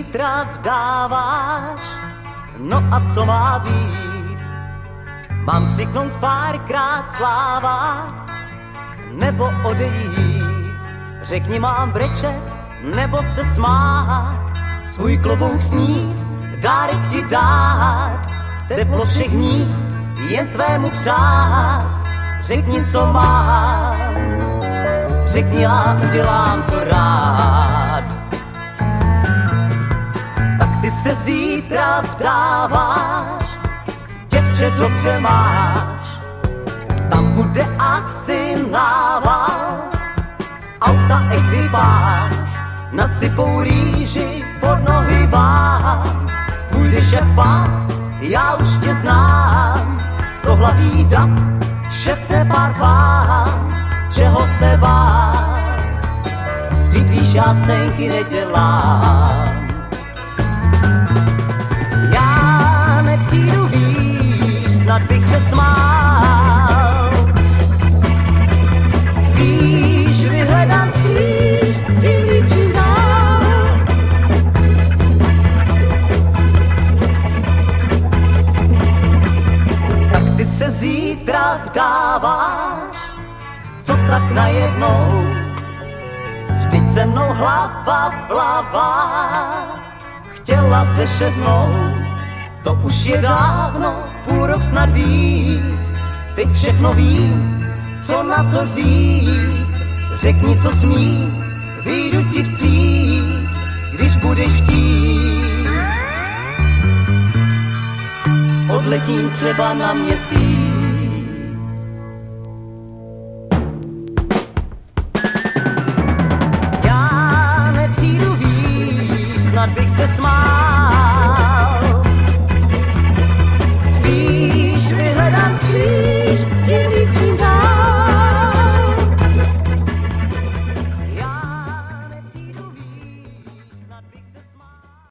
zítra vdáváš, no a co má být? Mám křiknout párkrát sláva, nebo odejít? Řekni, mám brečet, nebo se smát, svůj klobouk sníst, dárek ti dát, teplo všech hnízd, jen tvému přát. Řekni, co mám, řekni, já udělám to rád. Tak ty se zítra vdáváš, děvče, dobře máš, tam bude asi nával, auta ekvipáž, nasypou rýži pod nohy vám. Půjdeš jak páv, já už tě znám, stohlavý dav šepne pár vám, čeho se bát, vždyť víš, já senky nedělám. Já nepřijdu, víš, snad bych se smál, spíš vyhledám spíš, tím líp čím dál. Tak ty se zítra vdáváš, co tak najednou, vždyť se mnou hlava v hlavách chtěla zešednout. To už je dávno, půl rok snad víc, teď všechno vím, co na to říct. Řekni, co smím, vyjdu ti vstříc, když budeš chtít. Odletím třeba na měsíc. Já nepřijdu, víš, snad bych se smál,